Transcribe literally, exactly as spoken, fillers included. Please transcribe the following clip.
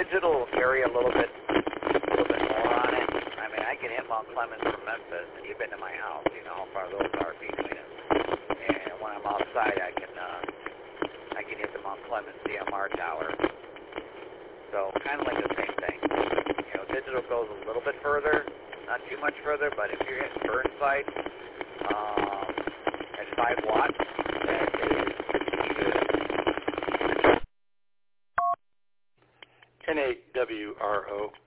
digital will carry a little bit, a little bit more on it. I mean, I can hit Mount Clemens from Memphis, and you've been to my house. You know how far those are between us. And when I'm outside, I can, uh, I can hit the Mount Clemens D M R tower. So kind of like the same thing. You know, digital goes a little bit further, not too much further, but if you're hitting Burnside um, at five watts, that is pretty good. N eight W R O.